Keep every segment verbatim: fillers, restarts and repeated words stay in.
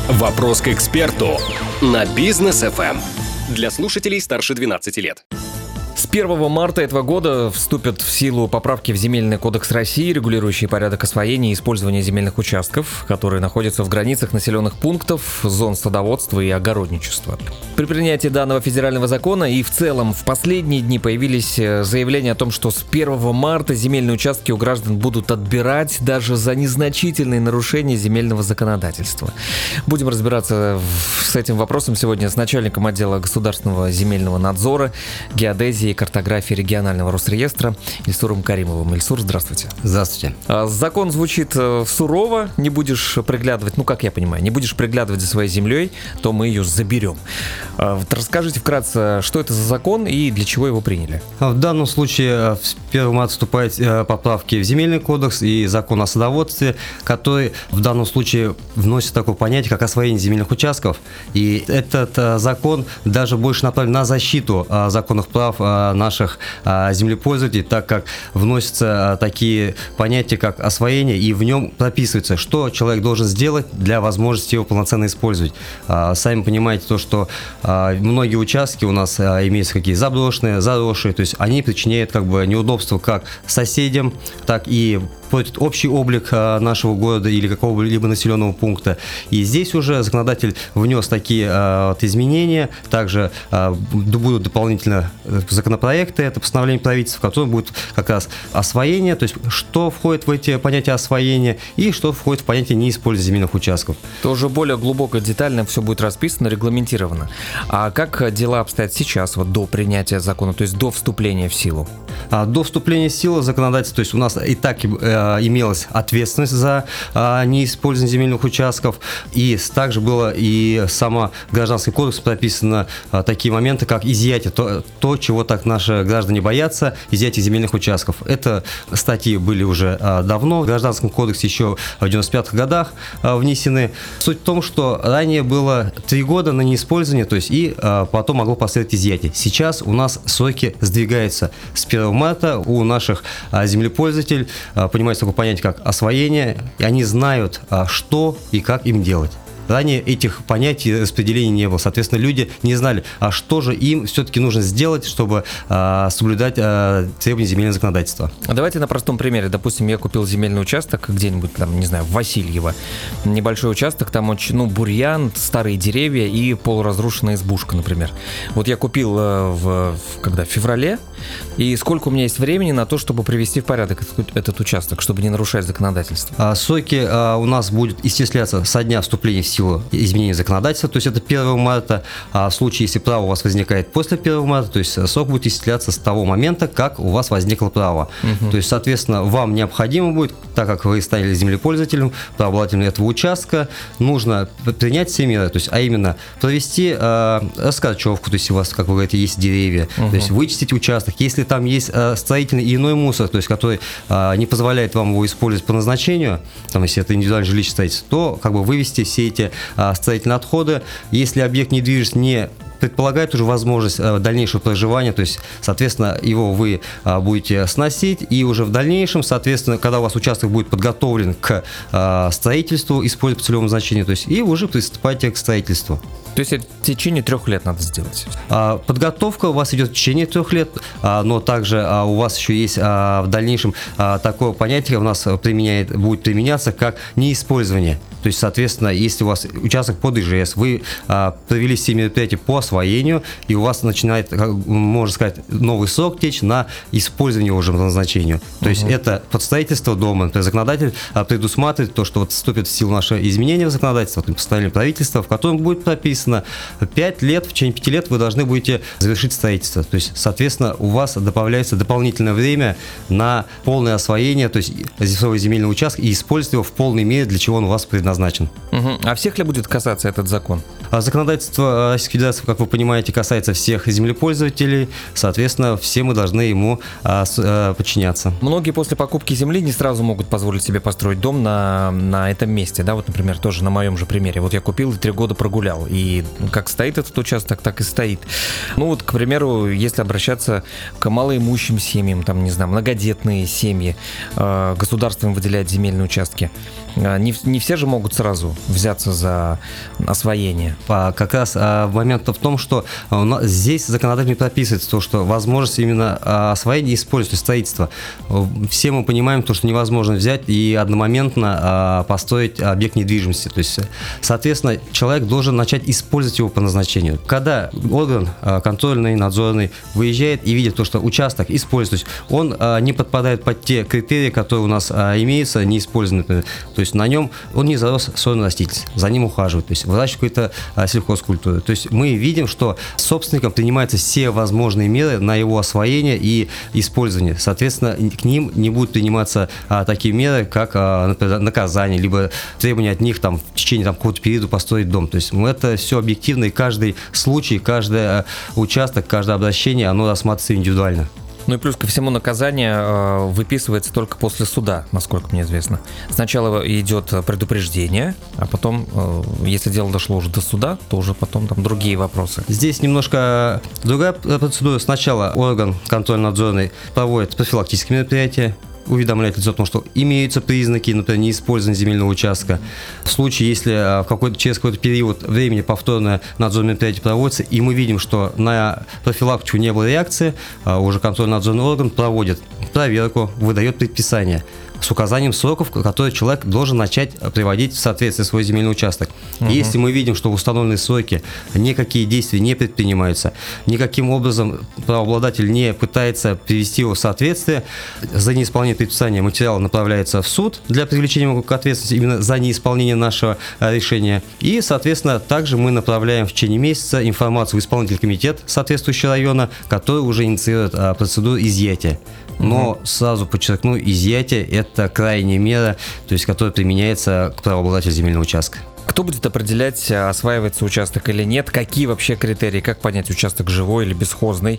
Вопрос к эксперту на Бизнес эф эм. Для слушателей старше двенадцати лет. С первого марта этого года вступят в силу поправки в Земельный кодекс России, регулирующие порядок освоения и использования земельных участков, которые находятся в границах населенных пунктов, зон садоводства и огородничества. При принятии данного федерального закона и в целом в последние дни появились заявления о том, что с первого марта земельные участки у граждан будут отбирать даже за незначительные нарушения земельного законодательства. Будем разбираться с этим вопросом сегодня с начальником отдела государственного земельного надзора, геодезии и картографии регионального Росреестра Ильсуром Каримовым. Ильсур, здравствуйте. Здравствуйте. Закон звучит сурово, не будешь приглядывать, ну как я понимаю, не будешь приглядывать за своей землей, то мы ее заберем. Вот расскажите вкратце, что это за закон и для чего его приняли? В данном случае с первого марта вступают поправки в Земельный кодекс и закон о садоводстве, который в данном случае вносит такое понятие, как освоение земельных участков. И этот закон даже больше направлен на защиту законных прав наших землепользователей, так как вносятся такие понятия, как освоение, и в нем прописывается, что человек должен сделать для возможности его полноценно использовать. Сами понимаете то, что многие участки у нас имеются какие заброшенные, заросшие, то есть они причиняют как бы неудобства как соседям, так и портит общий облик нашего города или какого-либо населенного пункта. И здесь уже законодатель внес такие а, вот, изменения. Также а, будут дополнительно законопроекты, это постановление правительства, в котором будет как раз освоение, то есть что входит в эти понятия освоения и что входит в понятие неиспользования земельных участков. То уже более глубоко, детально все будет расписано, регламентировано. А как дела обстоят сейчас, вот до принятия закона, то есть до вступления в силу? А, до вступления в силу законодательства, то есть у нас и так э, имелась ответственность за э, неиспользование земельных участков, и также было и сама Гражданский кодекс прописано э, такие моменты, как изъятие, то, то, чего так наши граждане боятся, изъятие земельных участков. Это статьи были уже э, давно, в Гражданском кодексе еще в девяносто пятых годах э, внесены. Суть в том, что ранее было три года на неиспользование, то есть и э, потом могло последовать изъятие. Сейчас у нас сроки сдвигаются с первого марта, у наших э, землепользователей э, понимается такое понятие, как освоение, и они знают, э, что и как им делать. Ранее этих понятий распределения не было. Соответственно, люди не знали, а что же им все-таки нужно сделать, чтобы а, соблюдать а, требования земельного законодательства. Давайте на простом примере. Допустим, я купил земельный участок где-нибудь там, не знаю, в Васильево. Небольшой участок, там очень, ну, бурьян, старые деревья и полуразрушенная избушка, например. Вот я купил в, в, когда, в феврале, и сколько у меня есть времени на то, чтобы привести в порядок этот, этот участок, чтобы не нарушать законодательство? А, сроки а, у нас будут исчисляться со дня вступления в силу изменения законодательства, то есть это первого марта, а в случае, если право у вас возникает после первого марта, то есть срок будет исчисляться с того момента, как у вас возникло право. Угу. То есть, соответственно, вам необходимо будет, так как вы стали землепользователем, правообладателем этого участка, нужно принять все меры, то есть, а именно провести э, раскорчевку, то есть у вас, как вы говорите, есть деревья, угу. то есть вычистить участок, если там есть э, строительный и иной мусор, то есть который э, не позволяет вам его использовать по назначению, там, если это индивидуальное жилищное строительство, то как бы вывести все эти строительные отходы. Если объект недвижимости не предполагает уже возможность дальнейшего проживания, то есть, соответственно, его вы будете сносить, и уже в дальнейшем, соответственно, когда у вас участок будет подготовлен к строительству, использовать по целевому назначению, то есть, и уже приступайте к строительству. То есть это в течение трех лет надо сделать? Подготовка у вас идет в течение трех лет, но также у вас еще есть в дальнейшем такое понятие, у нас применяет, будет применяться как неиспользование. То есть, соответственно, если у вас участок под ИЖС, вы провели все мероприятия по освоению, и у вас начинает, можно сказать, новый срок течь на использование уже по назначению. То есть, угу. это под строительство дома. То есть, законодатель предусматривает то, что вот вступит в силу наше изменение в законодательство, постановление правительства, в котором будет прописано пять лет, в течение пяти лет вы должны будете завершить строительство. То есть, соответственно, у вас добавляется дополнительное время на полное освоение, то есть, своего земельного участка и использовать его в полной мере, для чего он у вас предназначен. Угу. А всех ли будет касаться этот закон? законодательство Российской Федерации, как вы понимаете, касается всех землепользователей, соответственно, все мы должны ему подчиняться. Многие после покупки земли не сразу могут позволить себе построить дом на, на этом месте, да, вот, например, тоже на моем же примере. Вот я купил и три года прогулял, и как стоит этот участок, так и стоит. Ну вот, к примеру, если обращаться к малоимущим семьям, там, не знаю, многодетные семьи, э, государство им выделяет земельные участки. Э, не, не все же могут сразу взяться за освоение. А как раз а, момент в том, что а, у нас, здесь законодательно прописывается то, что возможность именно а, освоения и использования строительства. Все мы понимаем то, что невозможно взять и одномоментно а, построить объект недвижимости. То есть, соответственно, человек должен начать использовать его по назначению. Когда орган а, контрольный, надзорный выезжает и видит то, что участок используется, он а, не подпадает под те критерии, которые у нас а, имеются, не использованы. То есть на нем он не зарос сорной растительность, за ним ухаживают, то есть выращивают какую-то а, сельхозкультуру. То есть мы видим, что собственникам принимаются все возможные меры на его освоение и использование. Соответственно, к ним не будут приниматься а, такие меры, как а, например, наказание, либо требования от них там, в течение там, какого-то периода построить дом. То есть ну, это все объективно, и каждый случай, каждый а, участок, каждое обращение, оно рассматривается индивидуально. Ну и плюс ко всему наказание э, выписывается только после суда, насколько мне известно. Сначала идет предупреждение, а потом, э, если дело дошло уже до суда, то уже потом там другие вопросы. Здесь немножко другая процедура. Сначала орган контрольно-надзорный проводит профилактические мероприятия, уведомляет лицо о том, что имеются признаки, например, неиспользования земельного участка. В случае, если в какой-то, через какой-то период времени повторное надзорное мероприятие проводится, и мы видим, что на профилактику не было реакции, уже контрольно-надзорный орган проводит проверку, выдает предписание с указанием сроков, которые человек должен начать приводить в соответствие свой земельный участок. Угу. И если мы видим, что в установленные сроки никакие действия не предпринимаются, никаким образом правообладатель не пытается привести его в соответствие, за неисполнение предписания материал направляется в суд для привлечения его к ответственности именно за неисполнение нашего решения. И, соответственно, также мы направляем в течение месяца информацию в исполнительный комитет соответствующего района, который уже инициирует процедуру изъятия. Но угу. сразу подчеркну, изъятие – это крайняя мера, то есть, которая применяется к правообладателю земельного участка. Кто будет определять, осваивается участок или нет? Какие вообще критерии? Как понять, участок живой или бесхозный?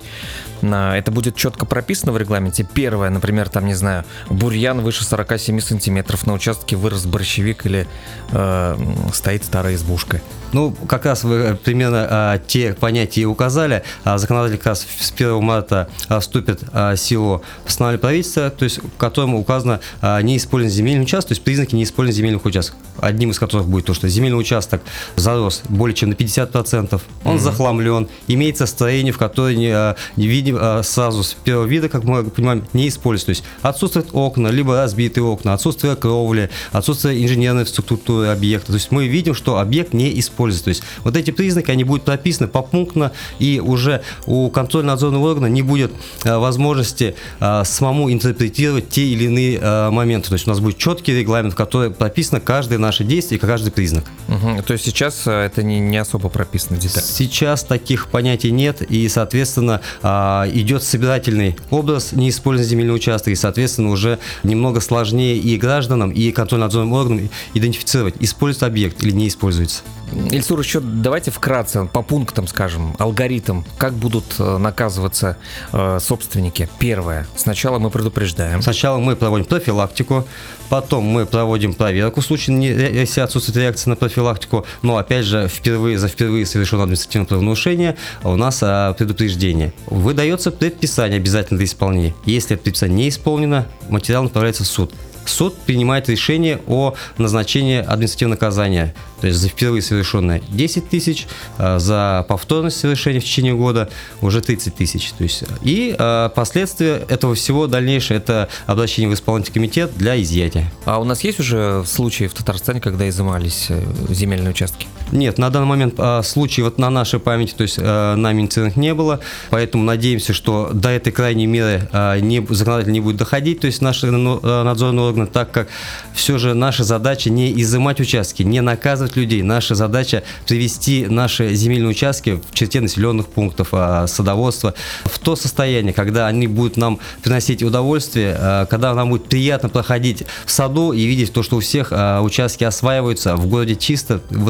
Это будет четко прописано в регламенте. Первое, например, там, не знаю, бурьян выше сорок семь сантиметров, на участке вырос борщевик или э, стоит старая избушка. Ну, как раз вы примерно а, те понятия указали. А, законодатель как раз с первого марта а, вступит а, в силу постановления правительства, то есть в котором указано а, неиспользование земельного участка, то есть признаки неиспользования земельных участков. Одним из которых будет то, что земельный участок зарос более чем на пятьдесят процентов, он mm-hmm. захламлен, имеется строение, в которое не, а, не видим а, сразу с первого вида, как мы понимаем, не используется. То есть отсутствуют окна, либо разбитые окна, отсутствие кровли, отсутствие инженерной структуры объекта. То есть мы видим, что объект не используется. То есть вот эти признаки, они будут прописаны попунктно, и уже у контрольно-надзорного органа не будет а, возможности а, самому интерпретировать те или иные а, моменты. То есть у нас будет четкий регламент, в котором прописано каждое наше действие и каждый признак. Угу. То есть сейчас это не, не особо прописано детально? Сейчас таких понятий нет, и, соответственно, а, идет собирательный образ неиспользования земельного участка, и, соответственно, уже немного сложнее и гражданам, и контрольно-надзорным органам идентифицировать, используется объект или не используется. Ильсур, еще давайте вкратце, по пунктам скажем, алгоритм, как будут наказываться э, собственники. Первое, сначала мы предупреждаем. Сначала мы проводим профилактику, потом мы проводим проверку в случае, если отсутствует реакция на профилактику, но опять же, впервые, за впервые совершенное административное правонарушение у нас а, предупреждение. Выдается предписание обязательно для исполнения. Если это предписание не исполнено, материал направляется в суд. Суд принимает решение о назначении административного наказания, то есть за впервые совершенное десять тысяч, за повторность совершения в течение года уже тридцать тысяч. То есть, и э, последствия этого всего дальнейшее – это обращение в исполнительный комитет для изъятия. А у нас есть уже случаи в Татарстане, когда изымались земельные участки? Нет, на данный момент э, случаев вот на нашей памяти, то есть э, нами инициированных не было, поэтому надеемся, что до этой крайней меры э, не, законодатель не будет доходить, то есть наши э, надзорные органы, так как все же наша задача не изымать участки, не наказывать людей. Наша задача привести наши земельные участки в черте населенных пунктов, садоводства в то состояние, когда они будут нам приносить удовольствие, когда нам будет приятно проходить в саду и видеть то, что у всех участки осваиваются, в городе чисто. Вот это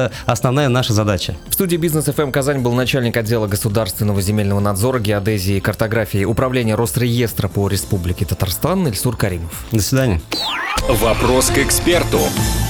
это основная наша задача. В студии Бизнес эф эм Казань был начальник отдела государственного земельного надзора, геодезии и картографии Управления Росреестра по Республике Татарстан Ильсур Каримов. До свидания. Вопрос к эксперту.